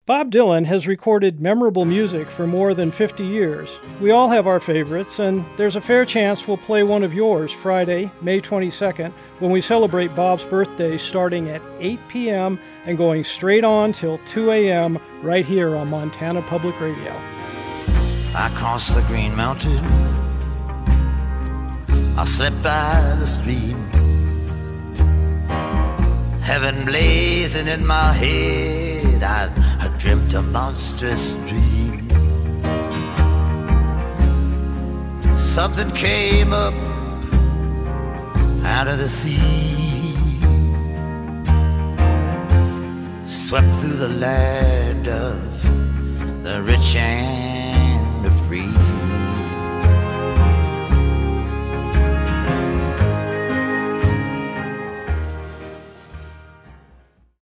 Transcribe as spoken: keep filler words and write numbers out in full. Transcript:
Bob Dylan has recorded memorable music for more than fifty years. We all have our favorites, and there's a fair chance we'll play one of yours Friday, May twenty-second, when we celebrate Bob's birthday starting at eight p.m. and going straight on till two a.m. right here on Montana Public Radio. I crossed the Green Mountain, I slept by the stream, heaven blazing in my head, I, I dreamt a monstrous dream. Something came up out of the sea, swept through the land of the rich and the free.